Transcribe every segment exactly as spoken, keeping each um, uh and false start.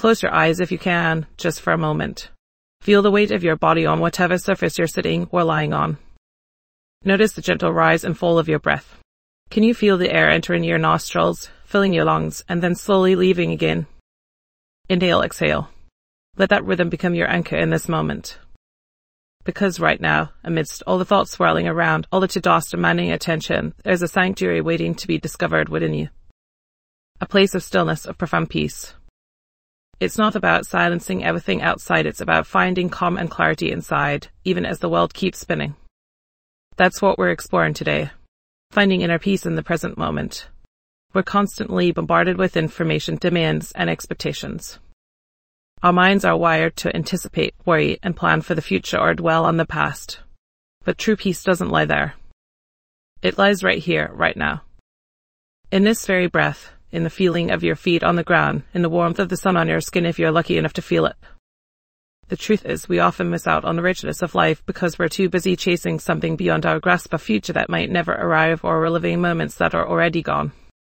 Close your eyes if you can, just for a moment. Feel the weight of your body on whatever surface you're sitting or lying on. Notice the gentle rise and fall of your breath. Can you feel the air entering your nostrils, filling your lungs, and then slowly leaving again? Inhale, exhale. Let that rhythm become your anchor in this moment. Because right now, amidst all the thoughts swirling around, all the to-dos demanding attention, there's a sanctuary waiting to be discovered within you. A place of stillness, of profound peace. It's not about silencing everything outside, it's about finding calm and clarity inside, even as the world keeps spinning. That's what we're exploring today. Finding inner peace in the present moment. We're constantly bombarded with information, demands, and expectations. Our minds are wired to anticipate, worry, and plan for the future or dwell on the past. But true peace doesn't lie there. It lies right here, right now. In this very breath, in the feeling of your feet on the ground, in the warmth of the sun on your skin if you're lucky enough to feel it. The truth is, we often miss out on the richness of life because we're too busy chasing something beyond our grasp, a future that might never arrive, or reliving moments that are already gone.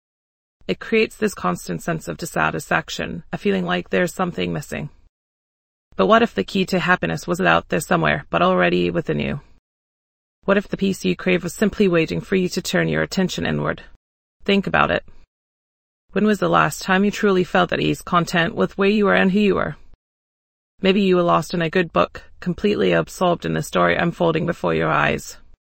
It creates this constant sense of dissatisfaction, a feeling like there's something missing. But what if the key to happiness wasn't out there somewhere, but already within you? What if the peace you crave was simply waiting for you to turn your attention inward? Think about it. When was the last time you truly felt at ease, content with where you were and who you were? Maybe you were lost in a good book, completely absorbed in the story unfolding before your eyes.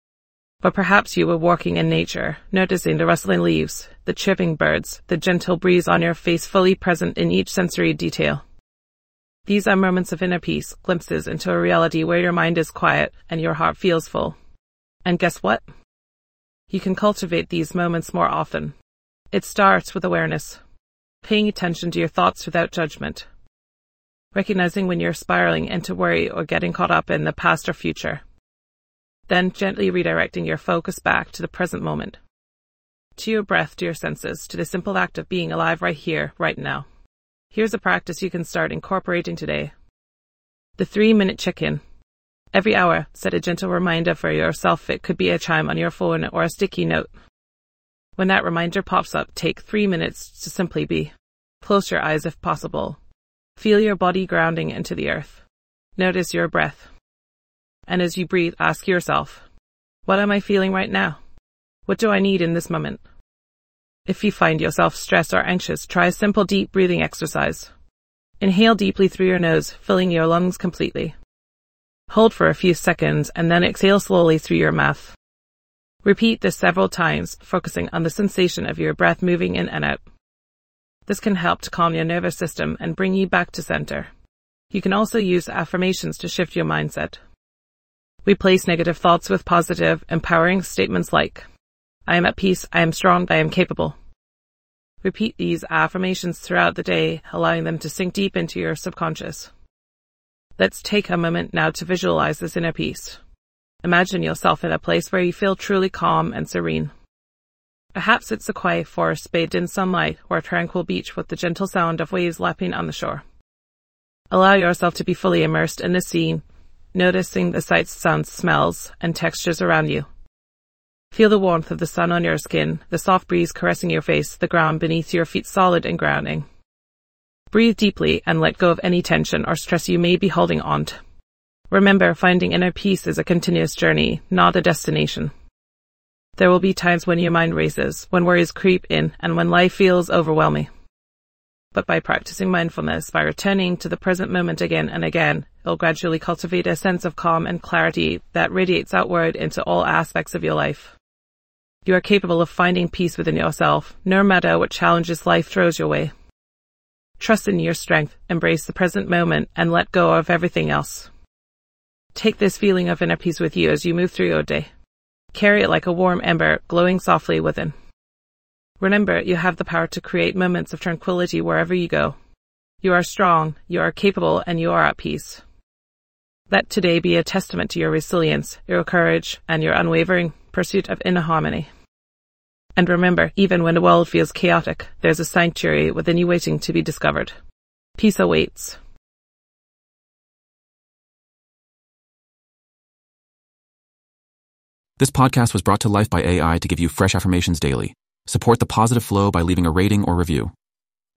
Or perhaps you were walking in nature, noticing the rustling leaves, the chirping birds, the gentle breeze on your face, fully present in each sensory detail. These are moments of inner peace, glimpses into a reality where your mind is quiet and your heart feels full. And guess what? You can cultivate these moments more often. It starts with awareness, paying attention to your thoughts without judgment, recognizing when you're spiraling into worry or getting caught up in the past or future. Then gently redirecting your focus back to the present moment, to your breath, to your senses, to the simple act of being alive right here, right now. Here's a practice you can start incorporating today. The three-minute check-in. Every hour, set a gentle reminder for yourself. It could be a chime on your phone or a sticky note. When that reminder pops up, take three minutes to simply be. Close your eyes if possible. Feel your body grounding into the earth. Notice your breath. And as you breathe, ask yourself, what am I feeling right now? What do I need in this moment? If you find yourself stressed or anxious, try a simple deep breathing exercise. Inhale deeply through your nose, filling your lungs completely. Hold for a few seconds and then exhale slowly through your mouth. Repeat this several times, focusing on the sensation of your breath moving in and out. This can help to calm your nervous system and bring you back to center. You can also use affirmations to shift your mindset. Replace negative thoughts with positive, empowering statements like, I am at peace, I am strong, I am capable. Repeat these affirmations throughout the day, allowing them to sink deep into your subconscious. Let's take a moment now to visualize this inner peace. Imagine yourself in a place where you feel truly calm and serene. Perhaps it's a quiet forest bathed in sunlight or a tranquil beach with the gentle sound of waves lapping on the shore. Allow yourself to be fully immersed in the scene, noticing the sights, sounds, smells, and textures around you. Feel the warmth of the sun on your skin, the soft breeze caressing your face, the ground beneath your feet solid and grounding. Breathe deeply and let go of any tension or stress you may be holding on to. Remember, finding inner peace is a continuous journey, not a destination. There will be times when your mind races, when worries creep in, and when life feels overwhelming. But by practicing mindfulness, by returning to the present moment again and again, it'll gradually cultivate a sense of calm and clarity that radiates outward into all aspects of your life. You are capable of finding peace within yourself, no matter what challenges life throws your way. Trust in your strength, embrace the present moment, and let go of everything else. Take this feeling of inner peace with you as you move through your day. Carry it like a warm ember, glowing softly within. Remember, you have the power to create moments of tranquility wherever you go. You are strong, you are capable, and you are at peace. Let today be a testament to your resilience, your courage, and your unwavering pursuit of inner harmony. And remember, even when the world feels chaotic, there's a sanctuary within you waiting to be discovered. Peace awaits. This podcast was brought to life by A I to give you fresh affirmations daily. Support the positive flow by leaving a rating or review.